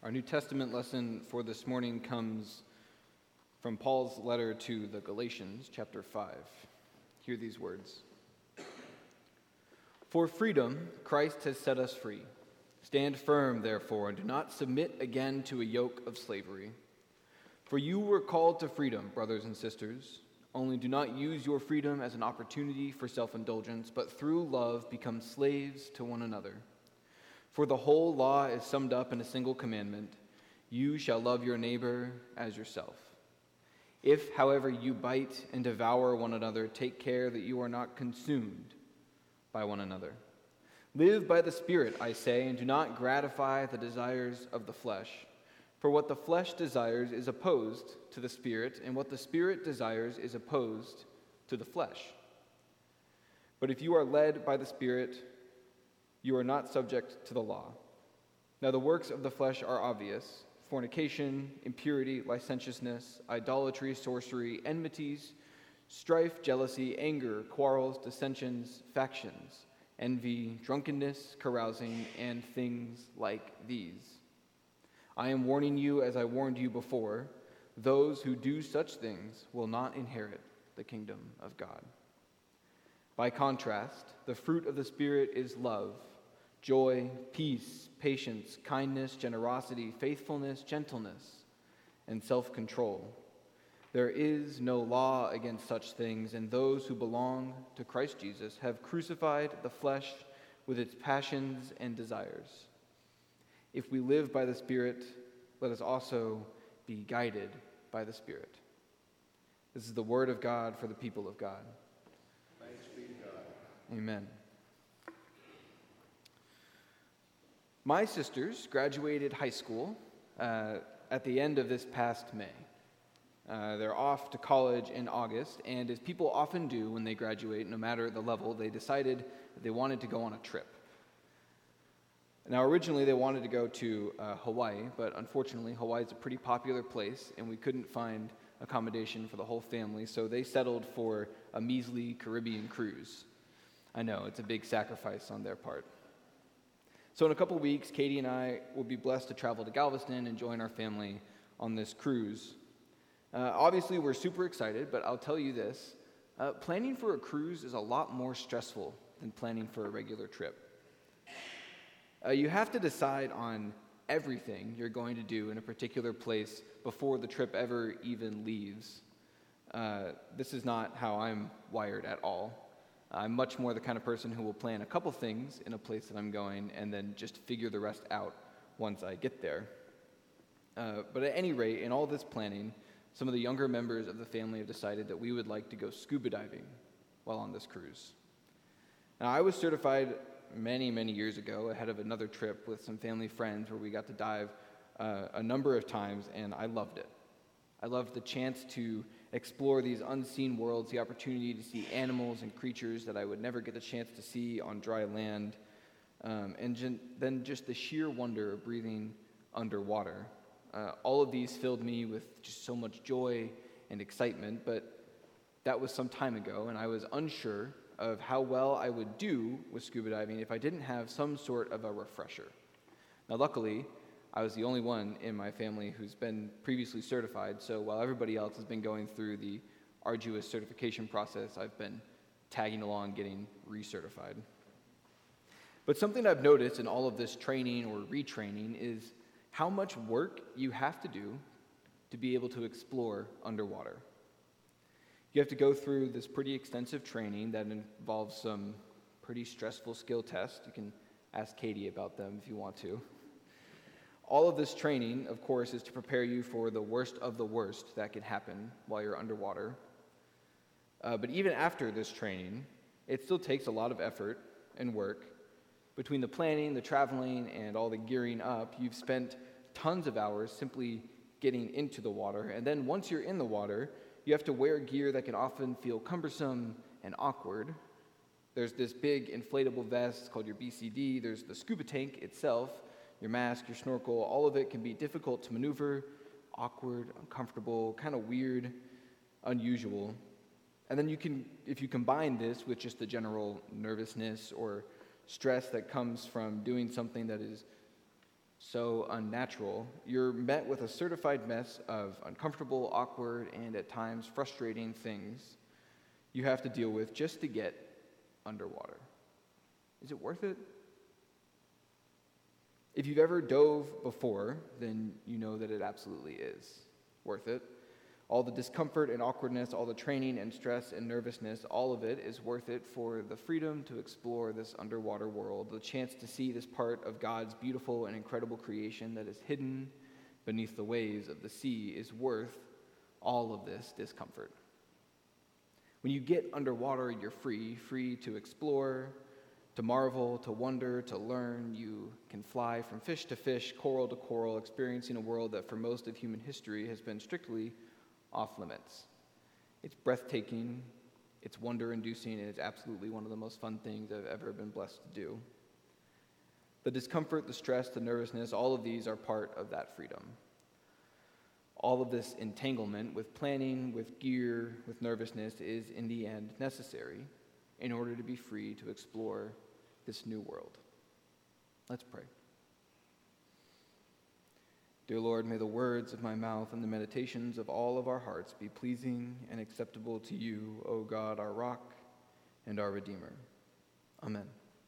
Our New Testament lesson for this morning comes from Paul's letter to the Galatians, chapter 5. Hear these words. For freedom, Christ has set us free. Stand firm, therefore, and do not submit again to a yoke of slavery. For you were called to freedom, brothers and sisters. Only do not use your freedom as an opportunity for self-indulgence, but through love become slaves to one another. For the whole law is summed up in a single commandment: you shall love your neighbor as yourself. If, however, you bite and devour one another, take care that you are not consumed by one another. Live by the Spirit, I say, and do not gratify the desires of the flesh. For what the flesh desires is opposed to the Spirit, and what the Spirit desires is opposed to the flesh. But if you are led by the Spirit, you are not subject to the law. Now the works of the flesh are obvious: fornication, impurity, licentiousness, idolatry, sorcery, enmities, strife, jealousy, anger, quarrels, dissensions, factions, envy, drunkenness, carousing, and things like these. I am warning you, as I warned you before, those who do such things will not inherit the kingdom of God. By contrast, the fruit of the Spirit is love, joy, peace, patience, kindness, generosity, faithfulness, gentleness, and self-control. There is no law against such things, and those who belong to Christ Jesus have crucified the flesh with its passions and desires. If we live by the Spirit, let us also be guided by the Spirit. This is the word of God for the people of God. Thanks be to God. Amen. My sisters graduated high school at the end of this past May. They're off to college in August, and as people often do when they graduate, no matter the level, they decided that they wanted to go on a trip. Now, originally they wanted to go to Hawaii, but unfortunately Hawaii is a pretty popular place, and we couldn't find accommodation for the whole family, so they settled for a measly Caribbean cruise. I know, it's a big sacrifice on their part. So in a couple weeks, Katie and I will be blessed to travel to Galveston and join our family on this cruise. Obviously, we're super excited, but I'll tell you this. Planning for a cruise is a lot more stressful than planning for a regular trip. You have to decide on everything you're going to do in a particular place before the trip ever even leaves. This is not how I'm wired at all. I'm much more the kind of person who will plan a couple things in a place that I'm going and then just figure the rest out once I get there. But at any rate, in all this planning, some of the younger members of the family have decided that we would like to go scuba diving while on this cruise. Now, I was certified many, many years ago ahead of another trip with some family friends where we got to dive a number of times, and I loved it. I loved the chance to explore these unseen worlds, the opportunity to see animals and creatures that I would never get the chance to see on dry land, and then just the sheer wonder of breathing underwater. All of these filled me with just so much joy and excitement, but that was some time ago, and I was unsure of how well I would do with scuba diving if I didn't have some sort of a refresher. Now, luckily, I was the only one in my family who's been previously certified, so while everybody else has been going through the arduous certification process, I've been tagging along getting recertified. But something I've noticed in all of this training or retraining is how much work you have to do to be able to explore underwater. You have to go through this pretty extensive training that involves some pretty stressful skill tests. You can ask Katie about them if you want to. All of this training, of course, is to prepare you for the worst of the worst that can happen while you're underwater. But even after this training, it still takes a lot of effort and work. Between the planning, the traveling, and all the gearing up, you've spent tons of hours simply getting into the water. And then once you're in the water, you have to wear gear that can often feel cumbersome and awkward. There's this big inflatable vest called your BCD. There's the scuba tank itself, your mask, your snorkel. All of it can be difficult to maneuver, awkward, uncomfortable, kind of weird, unusual. And then if you combine this with just the general nervousness or stress that comes from doing something that is so unnatural, you're met with a certified mess of uncomfortable, awkward, and at times frustrating things you have to deal with just to get underwater. Is it worth it? If you've ever dove before, then you know that it absolutely is worth it. All the discomfort and awkwardness, all the training and stress and nervousness, all of it is worth it for the freedom to explore this underwater world, the chance to see this part of God's beautiful and incredible creation that is hidden beneath the waves of the sea is worth all of this discomfort. When you get underwater, you're free to explore, to marvel, to wonder, to learn. You can fly from fish to fish, coral to coral, experiencing a world that for most of human history has been strictly off limits. It's breathtaking, it's wonder-inducing, and it's absolutely one of the most fun things I've ever been blessed to do. The discomfort, the stress, the nervousness, all of these are part of that freedom. All of this entanglement with planning, with gear, with nervousness is in the end necessary in order to be free to explore this new world. Let's pray. Dear Lord, may the words of my mouth and the meditations of all of our hearts be pleasing and acceptable to you, O God, our rock and our Redeemer. Amen.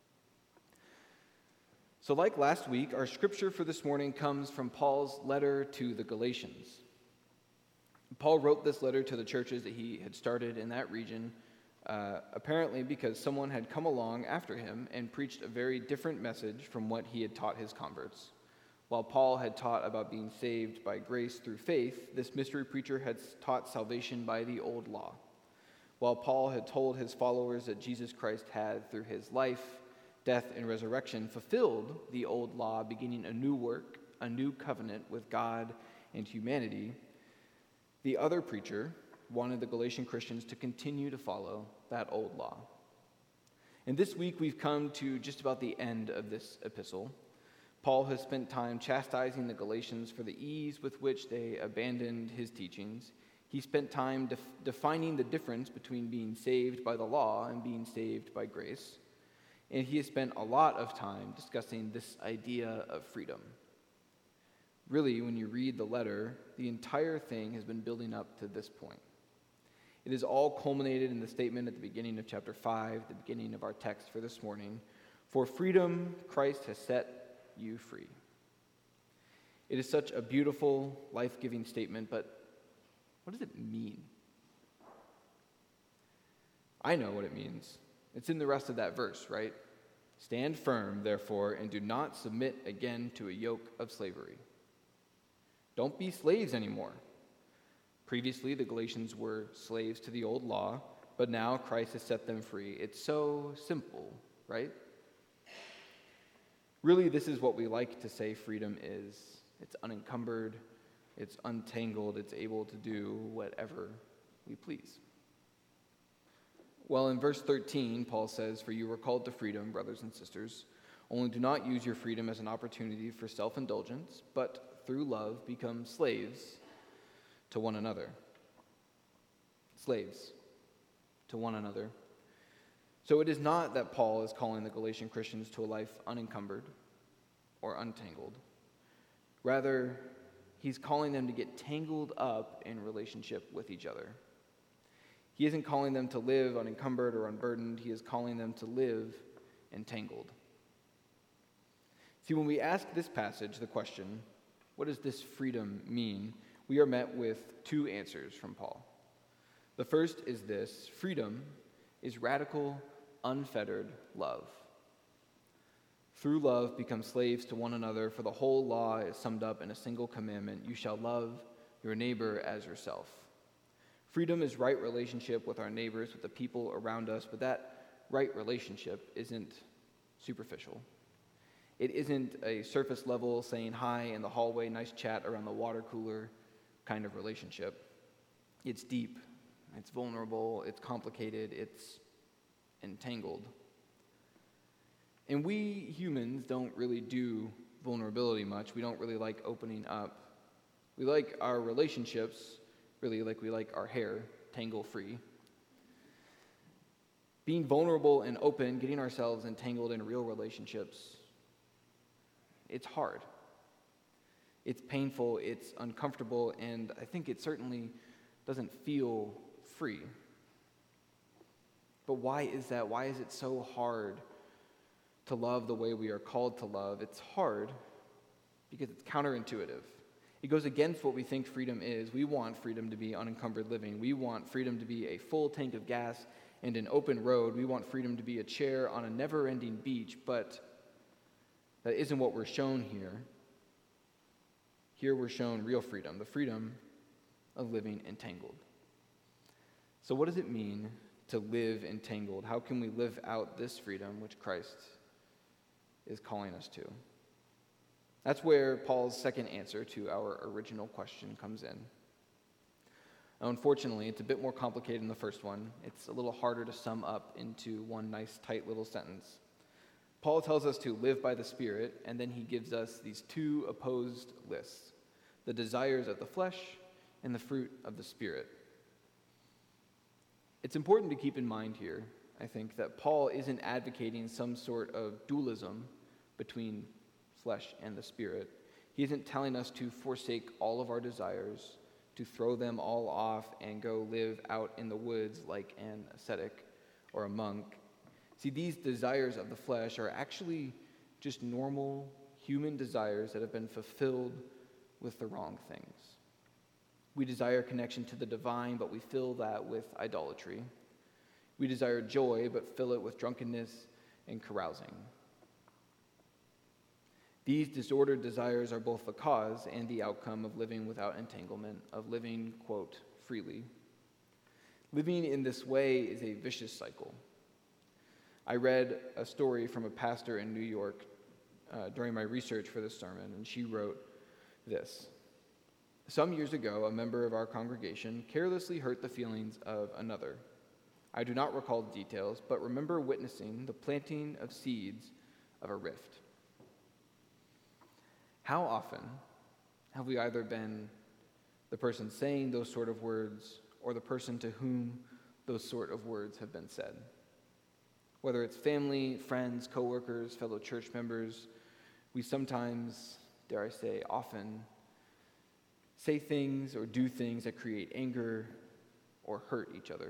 So like last week, our scripture for this morning comes from Paul's letter to the Galatians. Paul wrote this letter to the churches that he had started in that region, apparently because someone had come along after him and preached a very different message from what he had taught his converts. While Paul had taught about being saved by grace through faith, this mystery preacher had taught salvation by the old law. While Paul had told his followers that Jesus Christ had, through his life, death, and resurrection, fulfilled the old law, beginning a new work, a new covenant with God and humanity, the other preacher wanted the Galatian Christians to continue to follow that old law. And this week we've come to just about the end of this epistle. Paul has spent time chastising the Galatians for the ease with which they abandoned his teachings. He spent time defining the difference between being saved by the law and being saved by grace. And he has spent a lot of time discussing this idea of freedom. Really, when you read the letter, the entire thing has been building up to this point. It is all culminated in the statement at the beginning of chapter 5, the beginning of our text for this morning. For freedom, Christ has set you free. It is such a beautiful, life-giving statement, but what does it mean? I know what it means. It's in the rest of that verse, right? Stand firm, therefore, and do not submit again to a yoke of slavery. Don't be slaves anymore. Previously, the Galatians were slaves to the old law, but now Christ has set them free. It's so simple, right? Really, this is what we like to say freedom is. It's unencumbered, it's untangled, it's able to do whatever we please. Well, in verse 13, Paul says, "For you were called to freedom, brothers and sisters. Only do not use your freedom as an opportunity for self-indulgence, but through love become slaves to one another." Slaves to one another. So it is not that Paul is calling the Galatian Christians to a life unencumbered or untangled. Rather, he's calling them to get tangled up in relationship with each other. He isn't calling them to live unencumbered or unburdened. He is calling them to live entangled. See, when we ask this passage the question, what does this freedom mean? We are met with two answers from Paul. The first is this: freedom is radical, unfettered love. Through love, become slaves to one another, for the whole law is summed up in a single commandment: you shall love your neighbor as yourself. Freedom is right relationship with our neighbors, with the people around us, but that right relationship isn't superficial. It isn't a surface level saying hi in the hallway, nice chat around the water cooler kind of relationship. It's deep, it's vulnerable, it's complicated, it's entangled. And we humans don't really do vulnerability much. We don't really like opening up. We like our relationships, really like we like our hair, tangle-free. Being vulnerable and open, getting ourselves entangled in real relationships, it's hard. It's painful, it's uncomfortable, and I think it certainly doesn't feel free. But why is that? Why is it so hard to love the way we are called to love? It's hard because it's counterintuitive. It goes against what we think freedom is. We want freedom to be unencumbered living. We want freedom to be a full tank of gas and an open road. We want freedom to be a chair on a never-ending beach, but that isn't what we're shown here. Here we're shown real freedom, the freedom of living entangled. So what does it mean to live entangled? How can we live out this freedom which Christ is calling us to? That's where Paul's second answer to our original question comes in. Now, unfortunately, it's a bit more complicated than the first one. It's a little harder to sum up into one nice, tight little sentence. Paul tells us to live by the Spirit, and then he gives us these two opposed lists: the desires of the flesh and the fruit of the Spirit. It's important to keep in mind here, I think, that Paul isn't advocating some sort of dualism between flesh and the Spirit. He isn't telling us to forsake all of our desires, to throw them all off and go live out in the woods like an ascetic or a monk. See, these desires of the flesh are actually just normal human desires that have been fulfilled with the wrong things. We desire connection to the divine, but we fill that with idolatry. We desire joy, but fill it with drunkenness and carousing. These disordered desires are both the cause and the outcome of living without entanglement, of living, quote, freely. Living in this way is a vicious cycle. I read a story from a pastor in New York during my research for this sermon, and she wrote this: "Some years ago, a member of our congregation carelessly hurt the feelings of another. I do not recall the details, but remember witnessing the planting of seeds of a rift." How often have we either been the person saying those sort of words or the person to whom those sort of words have been said? Whether it's family, friends, coworkers, fellow church members, we sometimes, dare I say, often say things or do things that create anger or hurt each other.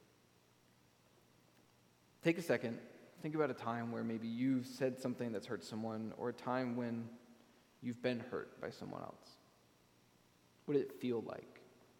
Take a second, think about a time where maybe you've said something that's hurt someone, or a time when you've been hurt by someone else. What did it feel like?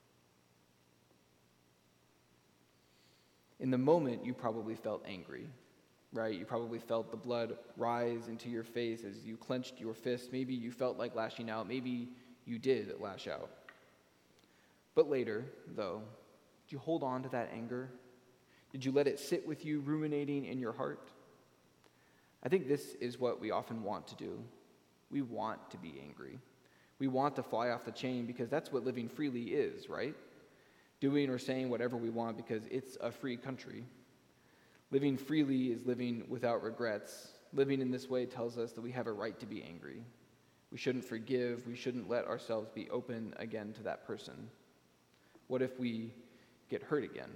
In the moment, you probably felt angry, right? You probably felt the blood rise into your face as you clenched your fist. Maybe you felt like lashing out. Maybe you did lash out. But later, though, did you hold on to that anger? Did you let it sit with you, ruminating in your heart? I think this is what we often want to do. We want to be angry. We want to fly off the chain because that's what living freely is, right? Doing or saying whatever we want because it's a free country. Living freely is living without regrets. Living in this way tells us that we have a right to be angry. We shouldn't forgive. We shouldn't let ourselves be open again to that person. What if we get hurt again?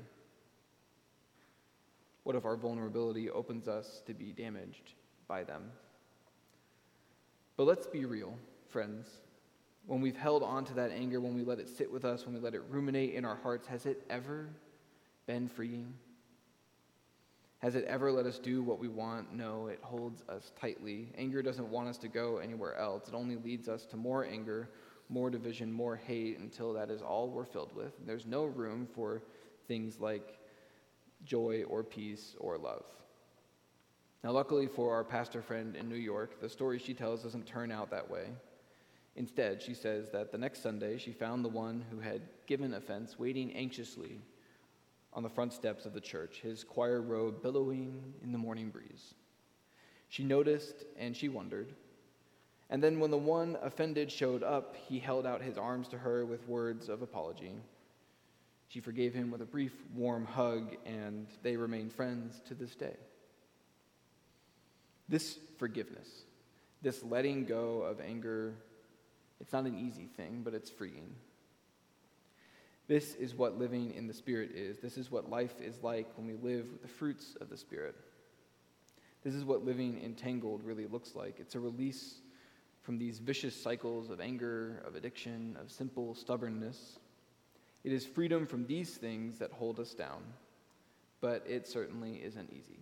What if our vulnerability opens us to be damaged by them? But let's be real, friends. When we've held on to that anger, when we let it sit with us, when we let it ruminate in our hearts, has it ever been freeing? Has it ever let us do what we want? No, it holds us tightly. Anger doesn't want us to go anywhere else. It only leads us to more anger, more division, more hate, until that is all we're filled with. There's no room for things like joy or peace or love. Now, luckily for our pastor friend in New York, the story she tells doesn't turn out that way. Instead, she says that the next Sunday, she found the one who had given offense waiting anxiously on the front steps of the church, his choir robe billowing in the morning breeze. She noticed and she wondered. And then when the one offended showed up, he held out his arms to her with words of apology. She forgave him with a brief, warm hug, and they remain friends to this day. This forgiveness, this letting go of anger, it's not an easy thing, but it's freeing. This is what living in the Spirit is. This is what life is like when we live with the fruits of the Spirit. This is what living entangled really looks like. It's a release from these vicious cycles of anger, of addiction, of simple stubbornness. It is freedom from these things that hold us down, but it certainly isn't easy.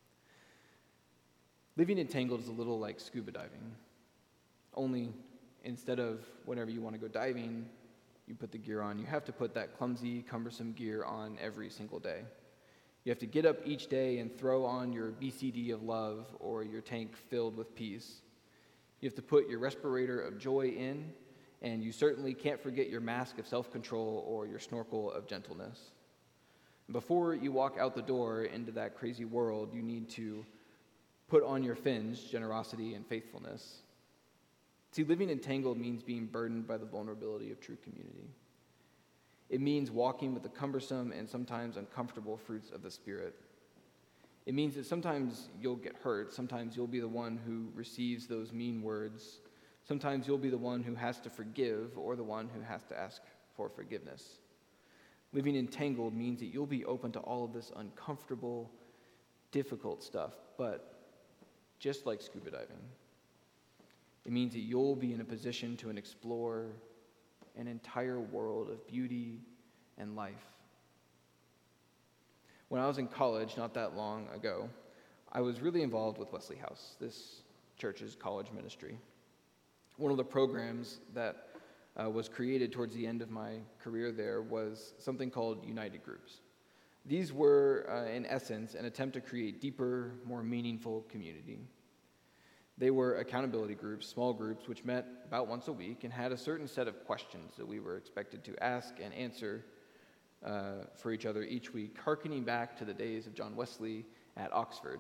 Living entangled is a little like scuba diving, only instead of whenever you want to go diving, you put the gear on. You have to put that clumsy, cumbersome gear on every single day. You have to get up each day and throw on your BCD of love or your tank filled with peace. You have to put your respirator of joy in, and you certainly can't forget your mask of self-control or your snorkel of gentleness. Before you walk out the door into that crazy world, you need to put on your fins, generosity and faithfulness. See, living entangled means being burdened by the vulnerability of true community. It means walking with the cumbersome and sometimes uncomfortable fruits of the Spirit. It means that sometimes you'll get hurt. Sometimes you'll be the one who receives those mean words. Sometimes you'll be the one who has to forgive or the one who has to ask for forgiveness. Living entangled means that you'll be open to all of this uncomfortable, difficult stuff, but just like scuba diving, it means that you'll be in a position to explore an entire world of beauty and life. When I was in college, not that long ago, I was really involved with Wesley House, this church's college ministry. One of the programs that was created towards the end of my career there was something called United Groups. These were, in essence, an attempt to create deeper, more meaningful community. They were accountability groups, small groups, which met about once a week and had a certain set of questions that we were expected to ask and answer for each other each week, hearkening back to the days of John Wesley at Oxford.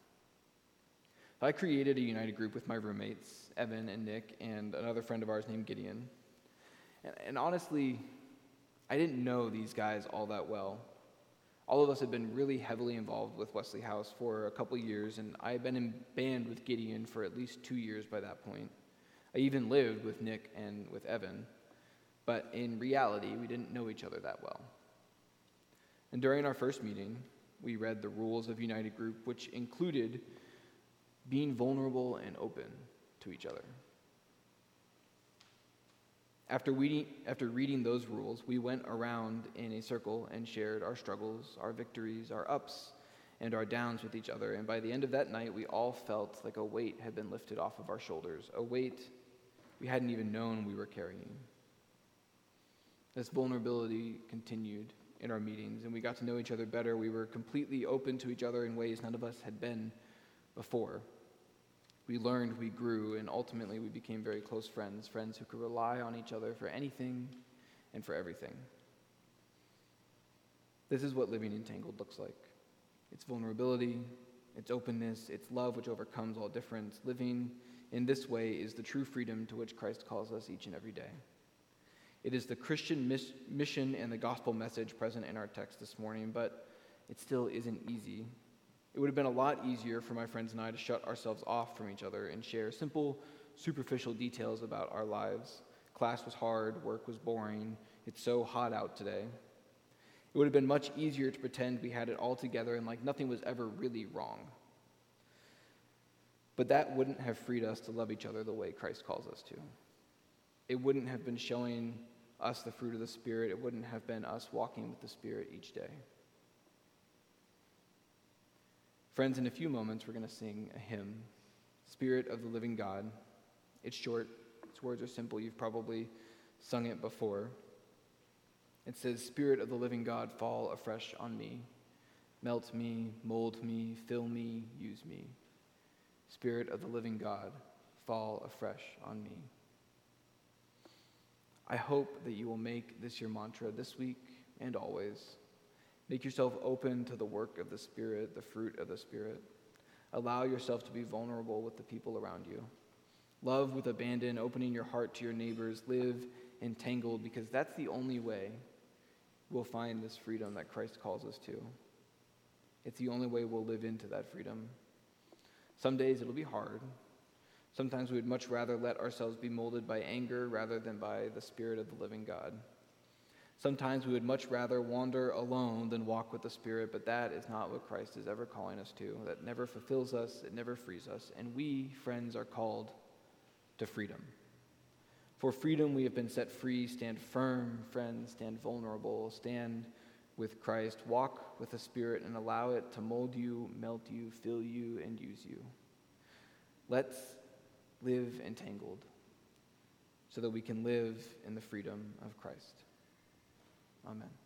I created a United group with my roommates, Evan and Nick, and another friend of ours named Gideon. And honestly, I didn't know these guys all that well. All of us had been really heavily involved with Wesley House for a couple years, and I had been in band with Gideon for at least 2 years by that point. I even lived with Nick and with Evan, but in reality, we didn't know each other that well. And during our first meeting, we read the rules of United Group, which included being vulnerable and open to each other. After reading those rules, we went around in a circle and shared our struggles, our victories, our ups, and our downs with each other. And by the end of that night, we all felt like a weight had been lifted off of our shoulders, a weight we hadn't even known we were carrying. This vulnerability continued in our meetings, and we got to know each other better. We were completely open to each other in ways none of us had been before. We learned, we grew, and ultimately we became very close friends who could rely on each other for anything and for everything. This is what living entangled looks like. It's vulnerability, it's openness, it's love which overcomes all difference. Living in this way is the true freedom to which Christ calls us each and every day. It is the Christian mission and the gospel message present in our text this morning, but it still isn't easy. It would have been a lot easier for my friends and I to shut ourselves off from each other and share simple, superficial details about our lives. Class was hard, work was boring, it's so hot out today. It would have been much easier to pretend we had it all together and like nothing was ever really wrong. But that wouldn't have freed us to love each other the way Christ calls us to. It wouldn't have been showing us the fruit of the Spirit. It wouldn't have been us walking with the Spirit each day. Friends, in a few moments, we're going to sing a hymn, Spirit of the Living God. It's short. Its words are simple. You've probably sung it before. It says, Spirit of the living God, fall afresh on me. Melt me, mold me, fill me, use me. Spirit of the living God, fall afresh on me. I hope that you will make this your mantra this week and always. Make yourself open to the work of the Spirit, the fruit of the Spirit. Allow yourself to be vulnerable with the people around you. Love with abandon, opening your heart to your neighbors. Live entangled, because that's the only way we'll find this freedom that Christ calls us to. It's the only way we'll live into that freedom. Some days it'll be hard. Sometimes we would much rather let ourselves be molded by anger rather than by the Spirit of the living God. Sometimes we would much rather wander alone than walk with the Spirit, but that is not what Christ is ever calling us to. That never fulfills us, it never frees us. And we, friends, are called to freedom. For freedom we have been set free. Stand firm, friends, stand vulnerable, stand with Christ, walk with the Spirit, and allow it to mold you, melt you, fill you, and use you. Let's live entangled so that we can live in the freedom of Christ. Amen.